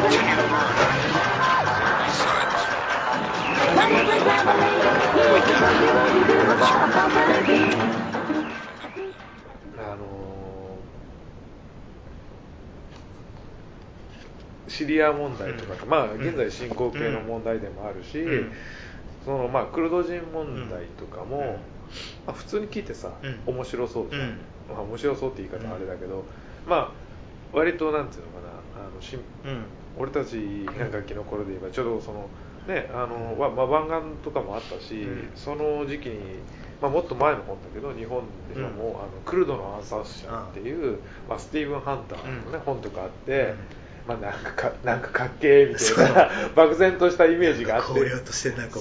シリア問題とか、現在進行形の問題でもあるし、クルド人問題とかも、普通に聞いてさ、面白そうじゃん、面白そうって言い方はあれだけど、割となんていうのかな、俺たちが楽器の頃で言えばちょうどそのね、湾岸とかもあったし、その時期に、もっと前の本だけど日本ではもう、クルドの暗殺者っていう、スティーブン・ハンターの、ね本とかあって、なんかかっけーみたいな漠然としたイメージがあって、 荒涼としてなんか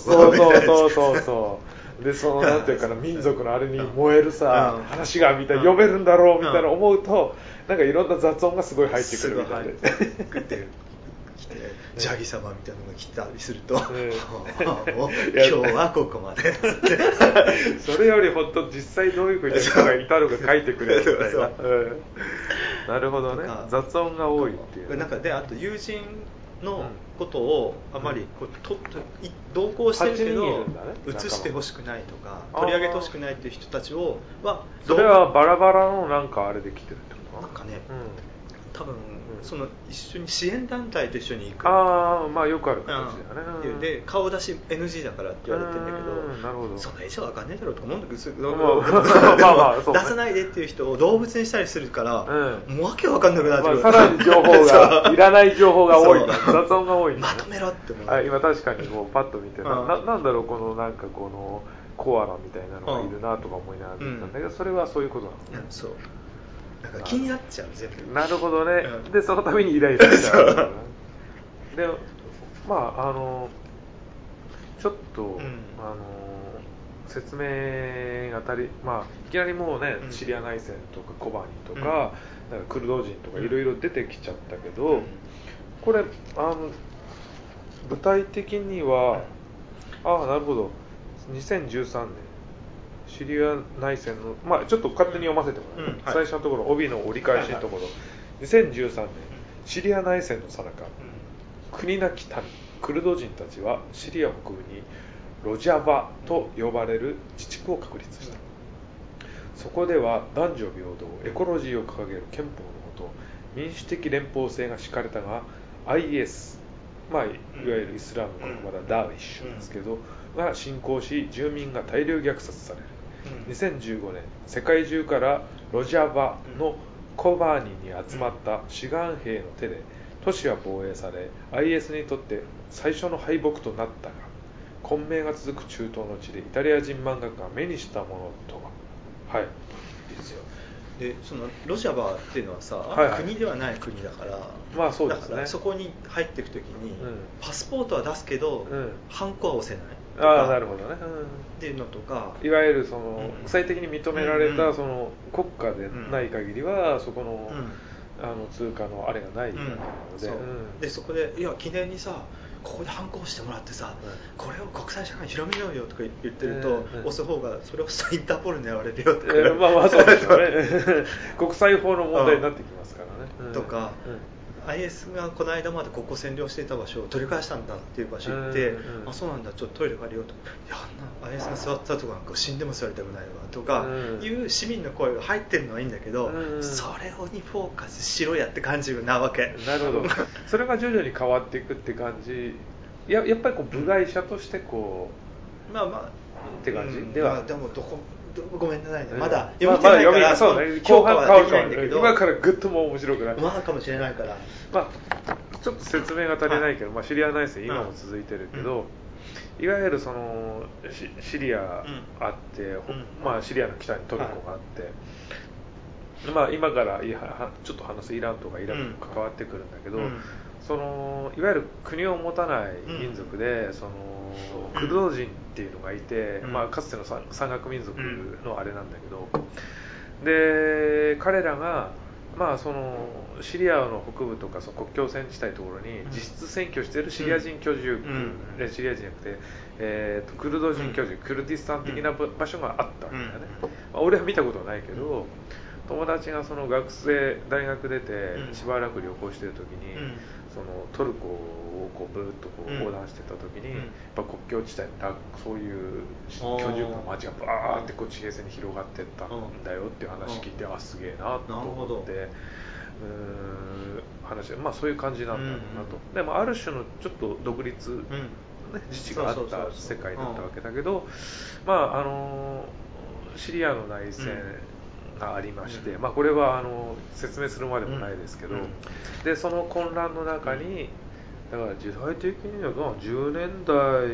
そうでそのなんていうかな、民族のあれに燃えるさ、話がみたいな読めるんだろうみたいな思うと、なんかいろんな雑音がすごい入ってくるみたいでジャギ様みたいなのが来たりすると、もう今日はここまでそれより本当実際どういうふうに人がいたのか書いてくれるみたいななるほどね、雑音が多いっていう、 なんかで、あと友人のことをあまり同行してるけど映してほしくないとか取り上げてほしくないっていう人たちをそれはバラバラのなんかあれで来てるってことなんかね、多分その一緒に支援団体と一緒に行く、 よくある形だよね、 で顔出し NG だからって言われてるんだけど、 なるほど、 そんな以上わかんねえだろうとか思うんだけど、出さないでっていう人を動物にしたりするから、もうわけわかんなくなってくる、 さらに情報がいらない情報が多いんだ、雑音が多いんだ、 まとめろって思う。 今確かにこうパッと見て、なんだろうこのなんかこのコアラみたいなのがいるなとか思いながら見たんだけど、それはそういうことなのね、 そうなんか気になっちゃう全部。 なるほどね、でそのためにイライラしちゃうでちょっと、説明がいきなりもうね、シリア内戦とかコバニとか、なんかクルド人とかいろいろ出てきちゃったけど、これ具体的には、なるほど、2013年シリア内戦の、ちょっと勝手に読ませてもらう、最初のところ、帯の折り返しのところ、2013年シリア内戦の最中、国なき民クルド人たちはシリア北部にロジャバと呼ばれる自治区を確立した。そこでは男女平等エコロジーを掲げる憲法のもと民主的連邦制が敷かれたが IS、いわゆるイスラムの言葉でダーウィッシュですけど、が侵攻し住民が大量虐殺される。2015年世界中からロジャバのコバーニに集まった志願兵の手で都市は防衛され IS にとって最初の敗北となったが、混迷が続く中東の地でイタリア人漫画家が目にしたものとは、いいですよ。 でそのロシアバっていうのはさ、国ではない国だから、 そうですね、 だからそこに入っていくときに、パスポートは出すけど、ハンコは押せないなるほどね、 っていうのとか、 いわゆるその国際的に認められたその国家でない限りはそこの通貨のあれがないので、 でそこでいや記念にさここでハンコをしてもらってさ、これを国際社会に広めようよとか言ってると、押す方がそれをインターポールに狙われるよとか、 そうですよね国際法の問題になってきますからね、 とか、IS がこの間までここ占領していた場所を取り返したんだっていう場所行って、そうなんだ、ちょっとトイレ借りようと、いやあんな IS が座ったとこなんか死んでも座りたくないわとかいう市民の声が入ってるのはいいんだけど、それにフォーカスしろやって感じなわけ。 なるほどそれが徐々に変わっていくって感じ、やっぱりこう部外者としてこうって感じでは、 でもごめんなさいね、まだ読みてないから後半変わるかもしれないけど、今からグッとも面白くなるかもしれないから、 ちょっと説明が足りないけど、シリア内戦今も続いてるけど、いわゆるそのシリアあって、シリアの北にトルコがあって、今からちょっと話すイランとかイラクも関わってくるんだけど、そのいわゆる国を持たない民族で、そのクルド人っていうのがいて、かつての山岳民族のあれなんだけど、で彼らがそのシリアの北部とかその国境線地帯のところに実質占拠しているシリア人居住区、シリア人じゃなくて、クルド人居住、クルディスタン的な場所があったわけだね。俺は見たことはないけど、友達がその大学出てしばらく旅行してる時に、 そのトルコをこうブーッとこう横断してた時に、やっぱ国境地帯にそういう居住区の街がバーってこう地平線に広がっていったんだよっていう話聞いて、すげえなと思って、話、そういう感じなんだろうなと。でもある種のちょっと独立、自治があった世界だったわけだけど、シリアの内戦がありまして、これは説明するまでもないですけど、でその混乱の中に、だから時代的には10年代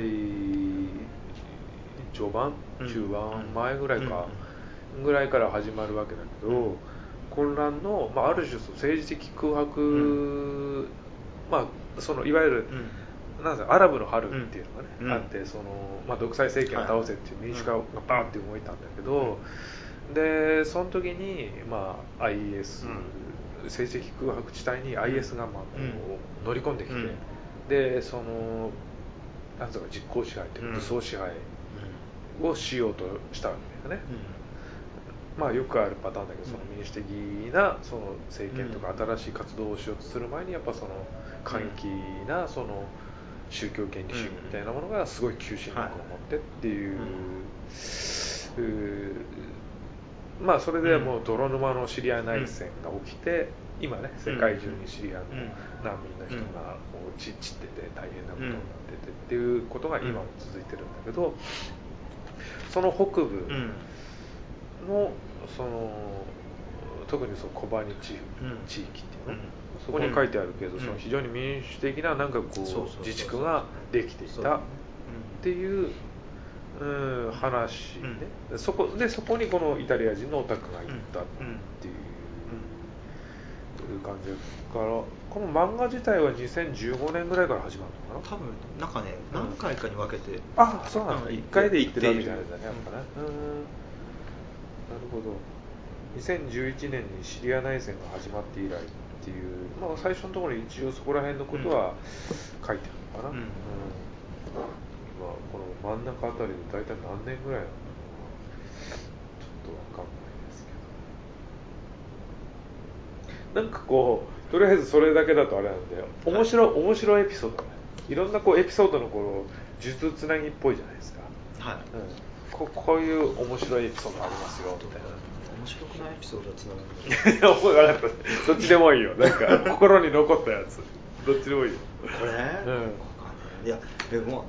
序盤、中盤前ぐらいから始まるわけだけど、混乱の、ある種政治的空白、そのいわゆる、アラブの春っていうのがね、あって、独裁政権を倒せっていう民主化がバーって動いたんだけど、でその時に、IS、政治的空白地帯に IS がこう乗り込んできて、でなんつうか実効支配というか武装支配をしようとしたわけだよね。よくあるパターンだけど、その民主的なその政権とか新しい活動をしようとする前に、やっぱその過激なその宗教権利主義みたいなものがすごい求心力を持ってっていう、それでもう泥沼のシリア内戦が起きて、今ね世界中にシリアの難民の人が散ってて大変なことになっててっていうことが今も続いてるんだけど、その北部の特にコバニ地域っていうの、そこに書いてあるけど、その非常に民主的ななんかこう自治区ができていたっていう話ね。そこにこのイタリア人のオタクが行ったっていう感じだから、この漫画自体は2015年ぐらいから始まるのかな。 多分なんかね、何回かに分けて、 そうなんだ、1回で行ってるわけじゃないんだね、やっぱね。なるほど。2011年にシリア内戦が始まって以来っていう、最初のところに一応そこら辺のことは書いてあるのかな。今この真ん中あたりで大体何年ぐらいなのかな、ちょっと分かんないですけど、なんかこうとりあえずそれだけだとあれなんで、面白いエピソードね。いろんなこうエピソードのこう数珠つなぎっぽいじゃないですか。こういう面白いエピソードありますよみたいな。 面白くないエピソードはつながるんだ分かった。どっちでもいいよ。なんか心に残ったやつ。どっちでもいいよ。 これ？いやでも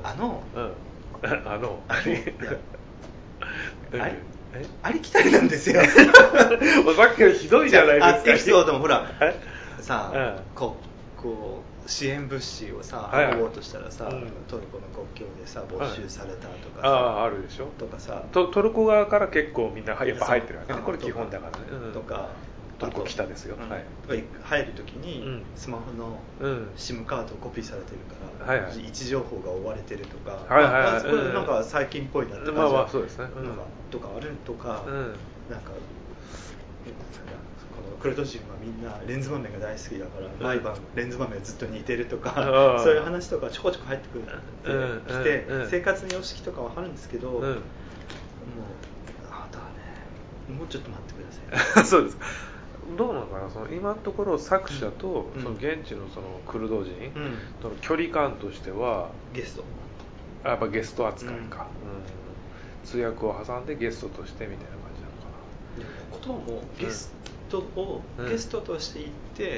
ありきたりなんですよ。 さっきからひどいじゃないですか。 エピソードもほらさ、こう支援物資をさ運ぼうとしたらさ、トルコの国境でさ没収されたとかさ、 あるでしょ。 とかさ、 トルコ側から結構みんなやっぱ入ってるわけね。これ基本だからね。 とかトルコ来たですよ。 入るときにスマホの SIM カードをコピーされてるから位置情報が追われてるとか、これなんか最近っぽいなって感じ。 そうですね。 とかあるとか、なんかこのクルド人はみんなレンズ豆が大好きだから毎晩レンズ豆がずっと煮てるとか、そういう話とかちょこちょこ入ってくるってきて、生活の様式とかわかるんですけど、もうあとはね、もうちょっと待ってください。 そうです。どうなのかな、今のところ作者とその現地のそのクルド人との距離感としては、 ゲスト、 やっぱゲスト扱いか、通訳を挟んでゲストとしてみたいな感じなのかな。 でもここもゲストをゲストとして行って、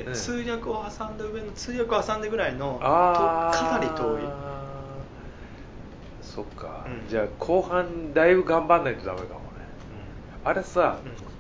通訳を挟んだ上の通訳を挟んでぐらいのかなり遠い。 そっか、じゃあ後半だいぶ頑張んないとダメかもね。あれさ、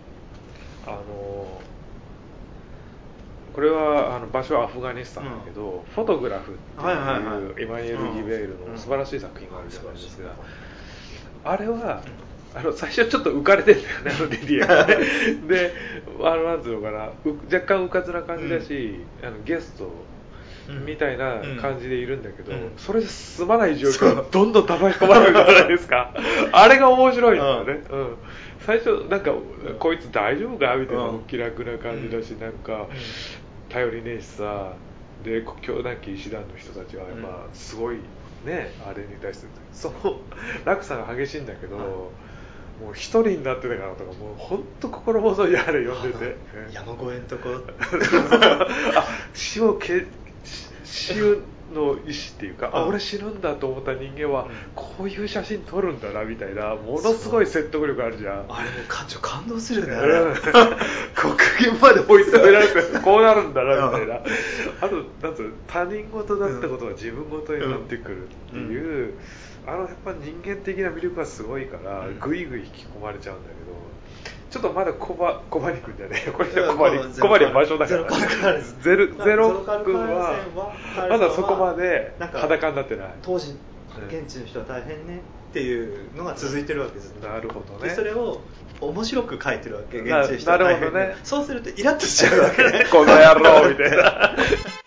これは場所はアフガニスタンだけど、フォトグラフっていうエマニュエル・ギベールの素晴らしい作品があるじゃないですか。あれは最初ちょっと浮かれてるんだよね、リディアがね。で、なんていうのかな、若干うかつな感じだし、ゲストみたいな感じでいるんだけど、それで済まない状況がどんどん叩き込まれるじゃないですか。あれが面白いんだよね。最初なんかこいつ大丈夫かみたいな気楽な感じだし、なんか頼りねえしさ、で国境なき医師団の人たちはやっぱすごいね、あれに対してその落差が激しいんだけど、もう一人になってたからとか、もう本当心細いあれ読んでて、 山越えんとこ死ぬの意思っていうか、 うん俺死ぬんだと思った人間はこういう写真撮るんだなみたいな、ものすごい説得力あるじゃん。 あれも感動するねあれ、 極限まで追い詰められてこうなるんだなみたいな、あとなんつう他人事だったことが自分事になってくるっていう、やっぱ人間的な魅力がすごいからぐいぐい引き込まれちゃうんだけど、ちょっとまだコバニ君じゃねえよ、これコバニは場所だから、ゼロ君はまだそこまで裸になってない。 当時現地の人は大変ねっていうのが続いてるわけです。 なるほどね。 でそれを面白く書いてるわけ、現地の人は大変ね。 なるほどね。 そうするとイラッとしちゃうわけねこの野郎みたいな